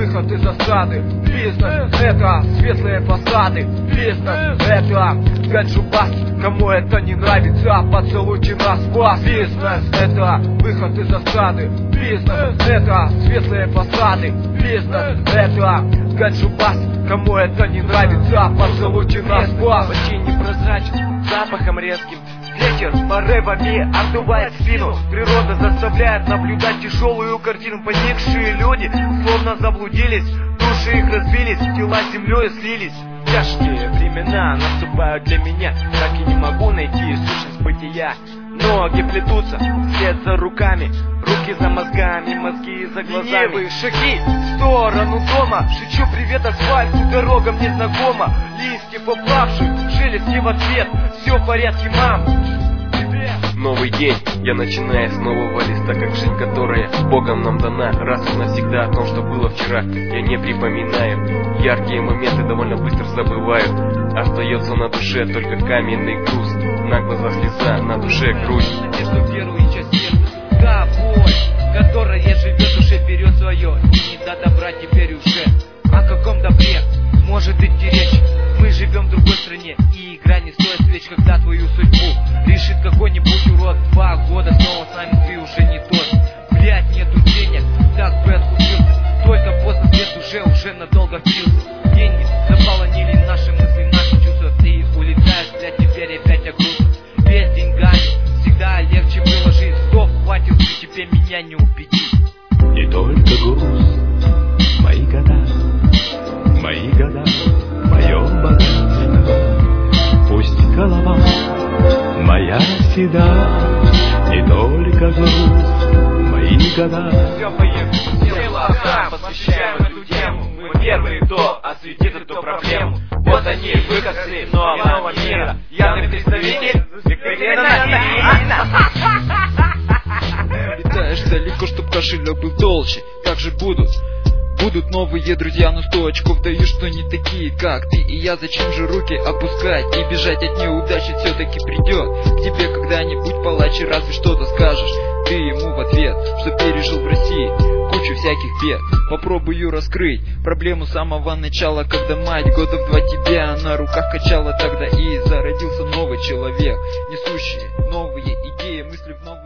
выход из осады. Бизнес — это светлые фасады. Бизнес — это гаджубас. Кому это не нравится, поцелуйте нас в глаз. Бизнес — это выход из осады. Бизнес — это светлые фасады. Бизнес — это гаджубас. Кому это не нравится, поцелуйте нас в глаз. Почти непрозрачен, запахом резким. Ветер порывами отдувает спину. Природа заставляет наблюдать тяжелую картину. Поникшие люди словно заблудились, души их разбились, тела с землей слились. Тяжкие времена наступают для меня, так и не могу найти сущность бытия. Ноги плетутся вслед за руками, руки за мозгами, мозги за глазами. Ленивые шаги в сторону дома, шучу привет асфальту, дорогам незнакома. Листья поплавших, шелести в ответ, все в порядке, мам. Новый день, я начинаю с нового листа, как жизнь, которая Богом нам дана. Раз и навсегда о том, что было вчера, я не припоминаю. Яркие моменты довольно быстро забывают. Остается на душе только каменный груз, на глазах слеза, на душе грусть. Надежду, веру и часть сердца, та боль, которая живет в душе, берет свое, и не до добра теперь уже. О каком добре может идти речь? Мы живем в другой стране, и игра не стоит свеч, когда твою судьбу решит какой-нибудь урод. 2 года снова с нами, ты уже не тот. Блять, нету денег, так бы откупился. Только поздно, свет уже надолго впился. Деньги заполонили наши мысли, наши чувства. Ты улетаешь, блять, теперь опять огрузка. Без деньгами всегда легче было жить. Стоп, хватит, тебе меня не убедить. Не только груз, мои года, мое богатство. Пусть голова моя седа, не только груз, мои года. Все, поехали, все глаза, посвящаем эту тему. Мы первые, кто осветит эту проблему. Вот они, выходцы нового мира. Явный представитель Летаешь далеко, чтоб кошелек был толще. Как же будут новые друзья, но 100 очков даю, что не такие, как ты и я. Зачем же руки опускать и бежать от неудачи? Все-таки придет к тебе когда-нибудь палач, и разве что-то скажешь ты ему в ответ, что пережил в России кучу всяких бед. Попробую раскрыть проблему с самого начала, когда мать года в 2 тебя на руках качала. Тогда и зародился новый человек, несущий новые идеи, мысли в новые